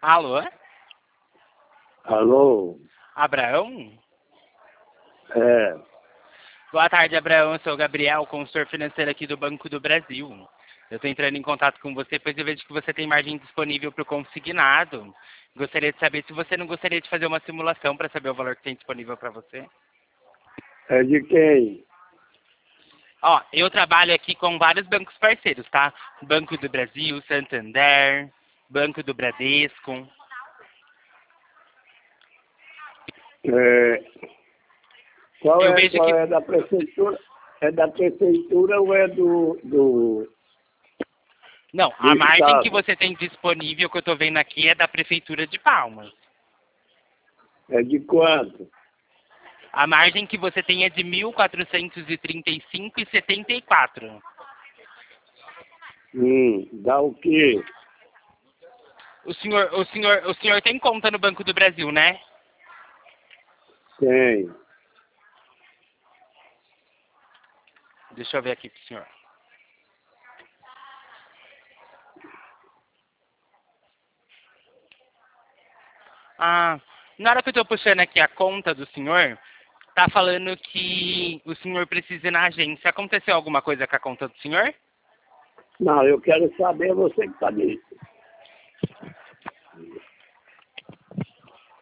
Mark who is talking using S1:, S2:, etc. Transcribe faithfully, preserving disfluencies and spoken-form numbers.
S1: Alô?
S2: Alô?
S1: Abraão?
S2: É.
S1: Boa tarde, Abraão. Eu sou o Gabriel, consultor financeiro aqui do Banco do Brasil. Eu estou entrando em contato com você, pois eu vejo que você tem margem disponível para o consignado. Gostaria de saber se você não gostaria de fazer uma simulação para saber o valor que tem disponível para você.
S2: É de quem?
S1: Ó, eu trabalho aqui com vários bancos parceiros, tá? Banco do Brasil, Santander, Banco do Bradesco.
S2: É. Qual
S1: Eu
S2: é,
S1: vejo
S2: qual
S1: que...
S2: é da prefeitura? É da prefeitura ou é do, do,
S1: Não,
S2: do
S1: a margem que
S2: estado?
S1: você tem disponível, que eu estou vendo aqui, é da Prefeitura de Palmas.
S2: É de quanto?
S1: A margem que você tem é de mil quatrocentos e trinta e cinco reais e setenta e quatro centavos.
S2: Hum, dá o quê?
S1: O senhor, o senhor, o senhor tem conta no Banco do Brasil, né?
S2: Tem.
S1: Deixa eu ver aqui pro senhor. Ah, na hora que eu estou puxando aqui a conta do senhor, tá falando que o senhor precisa ir na agência. Aconteceu alguma coisa com a conta do senhor?
S2: Não, eu quero saber, você que está me